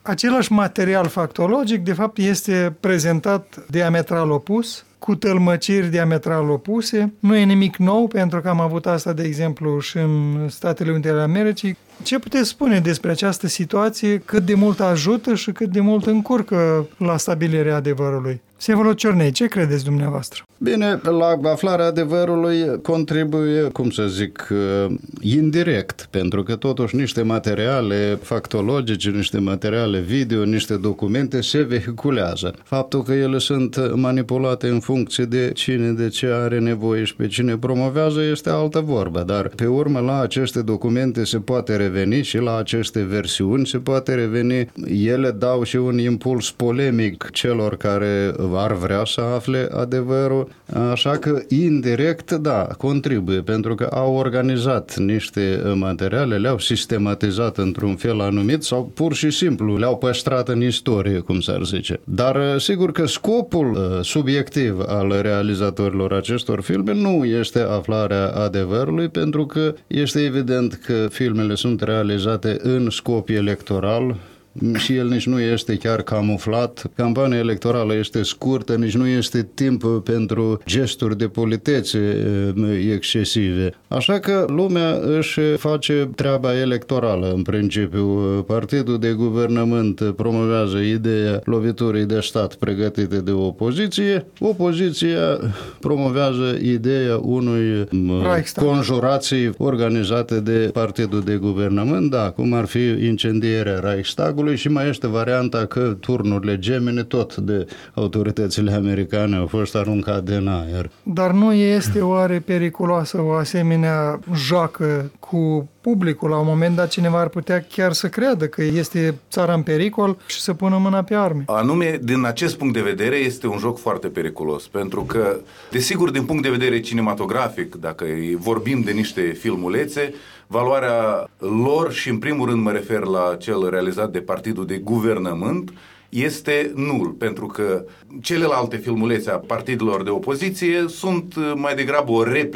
același material factologic, de fapt, este prezentat diametral opus, cu tălmăciri diametral opuse. Nu e nimic nou, pentru că am avut asta, de exemplu, și în Statele Unite ale Americii. Ce puteți spune despre această situație? Cât de mult ajută și cât de mult încurcă la stabilirea adevărului? Vsevolod Ciornei, ce credeți dumneavoastră? Bine, la aflarea adevărului contribuie, indirect, pentru că totuși niște materiale factologice, niște materiale video, niște documente se vehiculează. Faptul că ele sunt manipulate în funcție de cine de ce are nevoie și pe cine promovează este altă vorbă, dar pe urmă la aceste documente se poate reveni și la aceste versiuni se poate reveni. Ele dau și un impuls polemic celor care ar vrea să afle adevărul, așa că indirect, da, contribuie, pentru că au organizat niște materiale, le-au sistematizat într-un fel anumit sau pur și simplu le-au păstrat în istorie, cum s-ar zice. Dar sigur că scopul subiectiv al realizatorilor acestor filme nu este aflarea adevărului, pentru că este evident că filmele sunt realizate în scop electoral, și el nici nu este chiar camuflat. Campania electorală este scurtă, nici nu este timp pentru gesturi de politețe excesive. Așa că lumea își face treaba electorală. În principiu, partidul de guvernământ promovează ideea loviturii de stat pregătite de opoziție. Opoziția promovează ideea unui conjurații organizate de partidul de guvernământ, da, cum ar fi incendierea Reichstagului, și mai este varianta că turnurile gemene tot de autoritățile americane au fost aruncate în aer. Dar nu este oare periculoasă o asemenea joacă cu publicul? La un moment dat cineva ar putea chiar să creadă că este țara în pericol și să pună mâna pe arme. Anume, din acest punct de vedere, este un joc foarte periculos, pentru că, desigur, din punct de vedere cinematografic, dacă vorbim de niște filmulețe, valoarea lor, și în primul rând mă refer la cel realizat de partidul de guvernământ, este nul, pentru că celelalte filmulețe a partidelor de opoziție sunt mai degrabă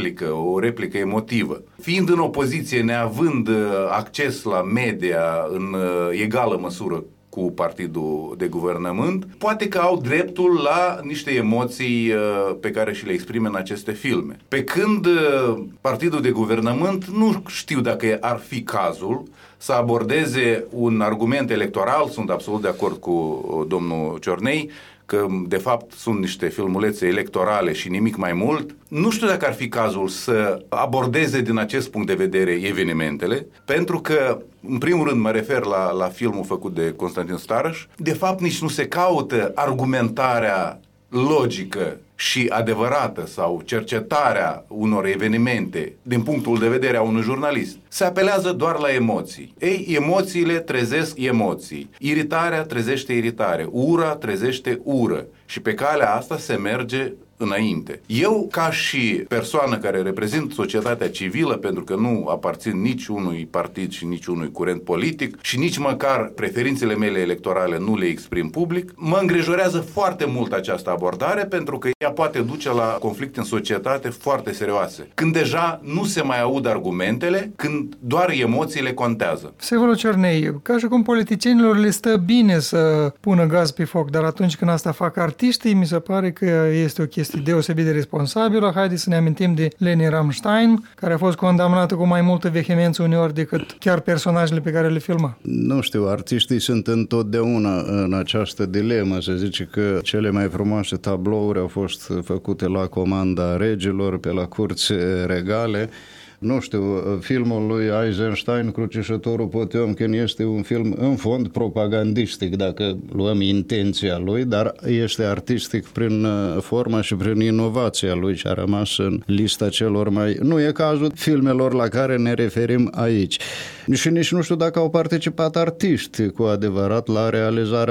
o replică emotivă. Fiind în opoziție, neavând acces la media în egală măsură cu partidul de guvernământ, poate că au dreptul la niște emoții pe care și le exprime în aceste filme. Pe când partidul de guvernământ, nu știu dacă ar fi cazul să abordeze un argument electoral, sunt absolut de acord cu domnul Ciornei, că de fapt sunt niște filmulețe electorale și nimic mai mult. Nu știu dacă ar fi cazul să abordeze din acest punct de vedere evenimentele, pentru că, în primul rând, mă refer la filmul făcut de Constantin Staraș, de fapt nici nu se caută argumentarea logică și adevărată sau cercetarea unor evenimente din punctul de vedere a unui jurnalist. Se apelează doar la emoții. Ei, emoțiile trezesc emoții. Iritarea trezește iritare. Ura trezește ură. Și pe calea asta se merge înainte. Eu, ca și persoană care reprezint societatea civilă, pentru că nu aparțin nici unui partid și nici unui curent politic și nici măcar preferințele mele electorale nu le exprim public, mă îngrijorează foarte mult această abordare, pentru că ea poate duce la conflicte în societate foarte serioase. Când deja nu se mai aud argumentele, când doar emoțiile contează. Vsevolod Ciornei, ca și cum politicienilor le stă bine să pună gaz pe foc, dar atunci când asta fac artiștii, mi se pare că este o chestie deosebit de responsabilă. Haideți să ne amintim de Leni Riefenstahl, care a fost condamnată cu mai multă vehemență uneori decât chiar personajele pe care le filma. Nu știu, artiștii sunt întotdeauna în această dilemă. Se zice că cele mai frumoase tablouri au fost făcute la comanda regilor, pe la curți regale. Nu știu, filmul lui Eisenstein, Crucișătorul Potiomkin, este un film în fond propagandistic, dacă luăm intenția lui, dar este artistic prin forma și prin inovația lui și a rămas în lista celor mai... Nu e cazul filmelor la care ne referim aici. Și nici nu știu dacă au participat artiști cu adevărat la realizarea lor.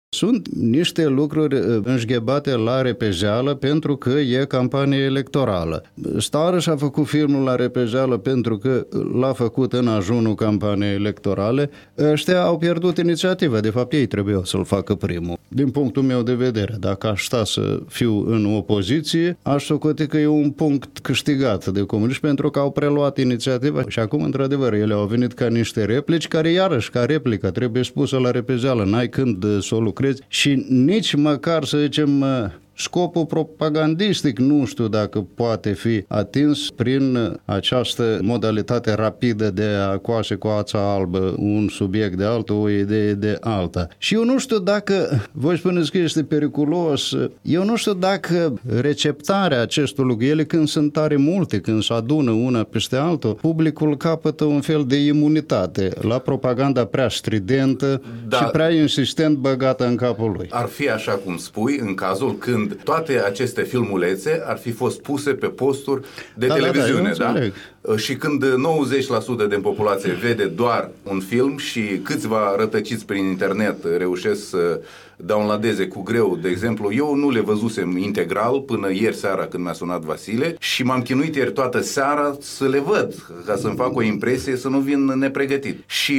Sunt niște lucruri înșghebate la repejeală pentru că e campanie electorală. Stară și-a făcut filmul la repejeală pentru că l-a făcut în ajunul campaniei electorale. Ăștia au pierdut inițiativa. De fapt, ei trebuiau să-l facă primul. Din punctul meu de vedere, dacă aș sta să fiu în opoziție, aș socoti că e un punct câștigat de comuniști pentru că au preluat inițiativa și acum, într-adevăr, ele au venit ca niște replici care, iarăși, ca replică, trebuie spusă la repejeală. N-ai când să o lucrezi și nici măcar, să zicem, scopul propagandistic nu știu dacă poate fi atins prin această modalitate rapidă de a coase cu ața albă un subiect de altul, o idee de alta. Și eu nu știu dacă, voi spuneți că este periculos, eu nu știu dacă receptarea acestor lucruri, ele când sunt tare multe, când se adună una peste altul, publicul capătă un fel de imunitate la propaganda prea stridentă și prea insistent băgată în capul lui. Ar fi așa cum spui, în cazul când toate aceste filmulețe ar fi fost puse pe posturi de televiziune, da? Și când 90% din populație vede doar un film și câțiva rătăciți prin internet reușesc să downloadeze cu greu, de exemplu, eu nu le văzusem integral până ieri seara când mi-a sunat Vasile și m-am chinuit ieri toată seara să le văd, ca să-mi fac o impresie, să nu vin nepregătit. Și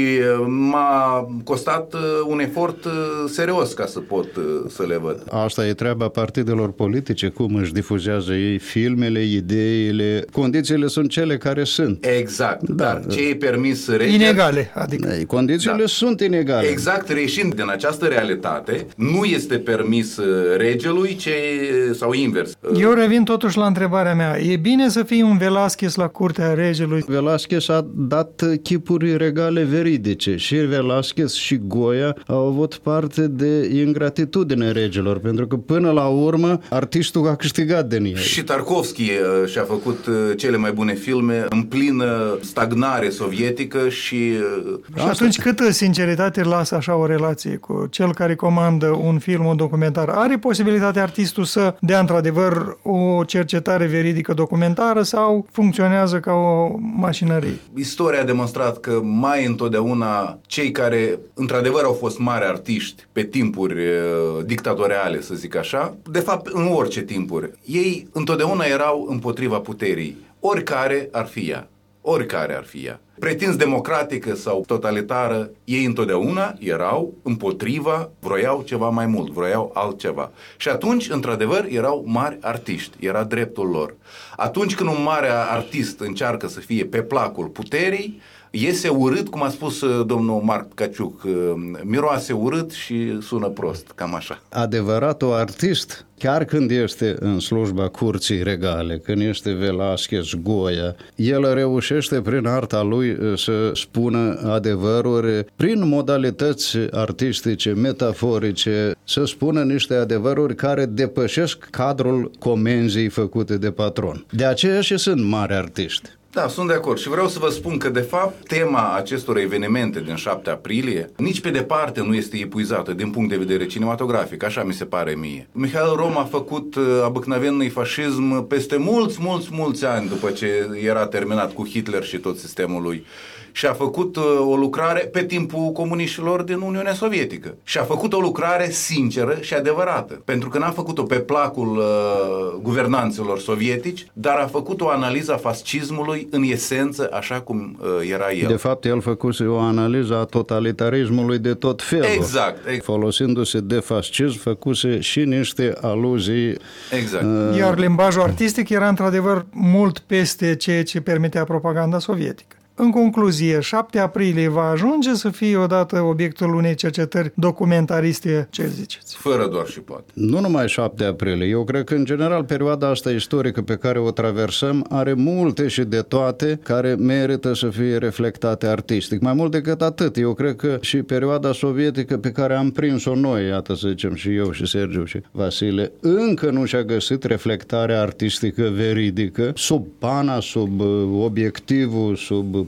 m-a costat un efort serios ca să pot să le văd. Asta e treaba partidelor politice, cum își difuzează ei filmele, ideile, condițiile sunt cele care sunt. Exact, dar ce e permis regele... Inegale, adică. Condițiile sunt inegale. Exact, reieșind din această realitate, nu este permis regelui sau invers. Eu revin totuși la întrebarea mea. E bine să fii un Velasquez la curtea regelui? Velasquez a dat chipuri regale veridice. Și Velasquez și Goya au avut parte de ingratitudine regilor, pentru că până la urmă artistul a câștigat din ei. Și Tarkovski și-a făcut cele mai bune filme în plină stagnare sovietică și atunci câtă sinceritate lasă așa o relație cu cel care comandă un film, un documentar? Are posibilitatea artistul să dea într-adevăr o cercetare veridică documentară sau funcționează ca o mașinărie? Istoria a demonstrat că mai întotdeauna cei care într-adevăr au fost mari artiști pe timpuri dictatoriale, să zic așa, de fapt în orice timpuri, ei întotdeauna erau împotriva puterii, oricare ar fi ea. Oricare ar fi ea. Pretinți democratică sau totalitară, ei întotdeauna erau împotriva, vroiau ceva mai mult, vroiau altceva. Și atunci, într-adevăr, erau mari artiști, era dreptul lor. Atunci când un mare artist încearcă să fie pe placul puterii, iese urât, cum a spus domnul Marc Caciuc, miroase urât și sună prost, cam așa. Adevăratul artist, chiar când este în slujba curții regale, când este Velasquez, Goya, el reușește prin arta lui să spună adevăruri, prin modalități artistice, metaforice, să spună niște adevăruri care depășesc cadrul comenzii făcute de patron. De aceea și sunt mari artiști. Da, sunt de acord și vreau să vă spun că, de fapt, tema acestor evenimente din 7 aprilie nici pe departe nu este epuizată din punct de vedere cinematografic, așa mi se pare mie. Mihail Rom a făcut обыкновенный fascism peste mulți ani după ce era terminat cu Hitler și tot sistemul lui. Și a făcut o lucrare pe timpul comuniștilor din Uniunea Sovietică. Și a făcut o lucrare sinceră și adevărată. Pentru că n-a făcut-o pe placul guvernanților sovietici, dar a făcut o analiză a fascismului în esență, așa cum era el. De fapt, el făcuse o analiză a totalitarismului de tot felul. Exact. Folosindu-se de fascism, făcuse și niște aluzii. Exact. Iar limbajul artistic era într-adevăr mult peste ceea ce permitea propaganda sovietică. În concluzie, 7 aprilie va ajunge să fie odată obiectul unei cercetări documentariste, ce ziceți? Fără doar și poate. Nu numai 7 aprilie. Eu cred că, în general, perioada asta istorică pe care o traversăm are multe și de toate care merită să fie reflectate artistic. Mai mult decât atât, eu cred că și perioada sovietică pe care am prins-o noi, iată să zicem și eu și Sergiu și Vasile, încă nu și-a găsit reflectarea artistică veridică sub pana, sub obiectivul, sub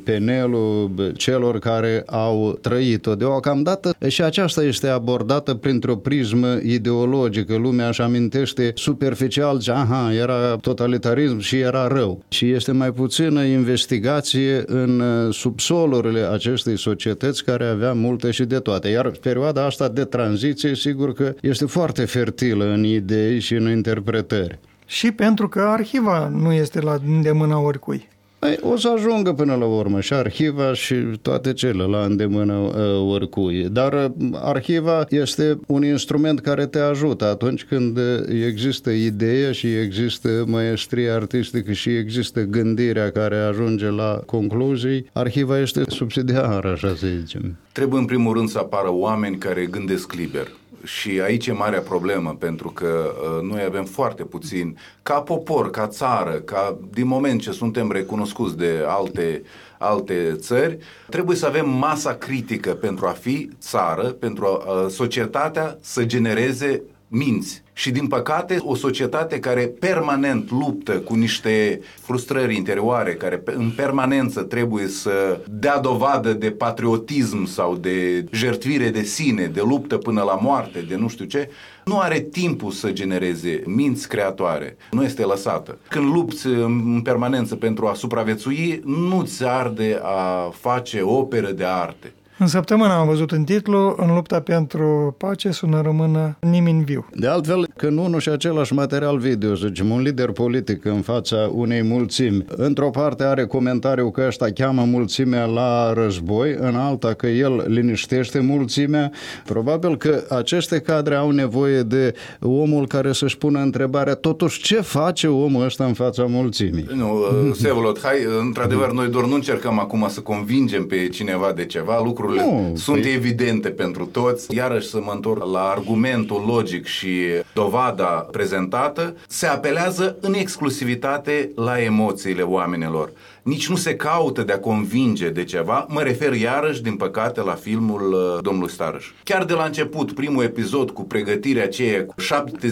penelul celor care au trăit-o. Deocamdată și aceasta este abordată printr-o prismă ideologică. Lumea își amintește superficial, aha, era totalitarism și era rău. Și este mai puțină investigație în subsolurile acestei societăți care avea multe și de toate. Iar perioada asta de tranziție, sigur că este foarte fertilă în idei și în interpretări. Și pentru că arhiva nu este la îndemâna oricui. O să ajungă până la urmă și arhiva și toate cele la îndemână oricui. Dar arhiva este un instrument care te ajută atunci când există ideea și există maestrie artistică și există gândirea care ajunge la concluzii. Arhiva este subsidiară, așa să zicem. Trebuie în primul rând să apară oameni care gândesc liber. Și aici e marea problemă, pentru că noi avem foarte puțin, ca popor, ca țară, ca din moment ce suntem recunoscuți de alte țări, trebuie să avem masa critică pentru a fi țară, pentru societatea să genereze minți. Și din păcate, o societate care permanent luptă cu niște frustrări interioare, care în permanență trebuie să dea dovadă de patriotism sau de jertfire de sine, de luptă până la moarte, de nu știu ce, nu are timpul să genereze minți creatoare. Nu este lăsată. Când lupți în permanență pentru a supraviețui, nu-ți arde a face operă de arte. În săptămână am văzut în titlu, în lupta pentru pace sună rămână nimeni viu. De altfel, când unul și același material video, să zicem, un lider politic în fața unei mulțimi, într-o parte are comentariu că ăsta cheamă mulțimea la război, în alta că el liniștește mulțimea, probabil că aceste cadre au nevoie de omul care să-și pună întrebarea, totuși ce face omul ăsta în fața mulțimii? Nu, Sevolod, hai, într-adevăr, noi doar nu încercăm acum să convingem pe cineva de ceva, lucrurile sunt evidente pentru toți. Iarăși să mă întorc la argumentul logic și dovada prezentată, se apelează în exclusivitate la emoțiile oamenilor. Nici nu se caută de a convinge de ceva. Mă refer iarăși, din păcate, la filmul domnului Starăș. Chiar de la început, primul episod cu pregătirea aceea, cu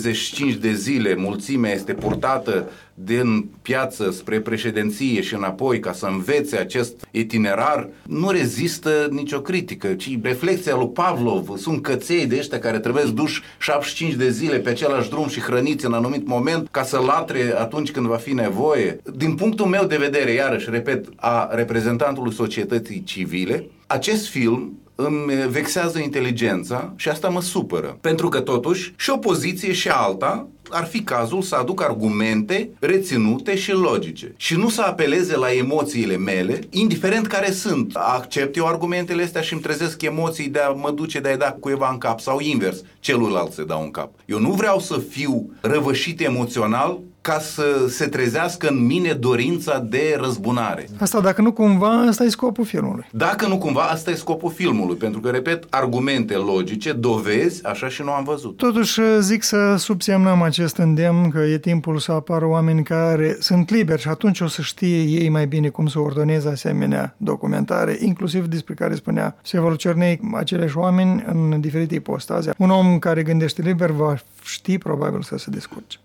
75 de zile, mulțimea este purtată din piață spre președinție și înapoi ca să învețe acest itinerar, nu rezistă nicio critică, ci reflexia lui Pavlov. Sunt căței de ăștia care trebuie duși 75 de zile pe același drum și hrăniți în anumit moment ca să latre atunci când va fi nevoie. Din punctul meu de vedere, iarăși, repet, a reprezentantului societății civile, acest film îmi vexează inteligența și asta mă supără. Pentru că totuși și o poziție și alta ar fi cazul să aduc argumente reținute și logice și nu să apeleze la emoțiile mele, indiferent care sunt. Accept eu argumentele astea și îmi trezesc emoții de a mă duce de a-i da cuiva în cap sau invers, celuilalt să dau în cap. Eu nu vreau să fiu răvășit emoțional ca să se trezească în mine dorința de răzbunare. Asta dacă nu cumva, asta e scopul filmului. Dacă nu cumva, asta e scopul filmului, pentru că, repet, argumente logice, dovezi, așa și nu am văzut. Totuși zic să subsemnăm acest îndemn că e timpul să apară oameni care sunt liberi și atunci o să știe ei mai bine cum să ordoneze asemenea documentare, inclusiv despre care spunea Sevolod Cernei, aceleși oameni în diferite ipostaze. Un om care gândește liber va ști probabil să se descurce.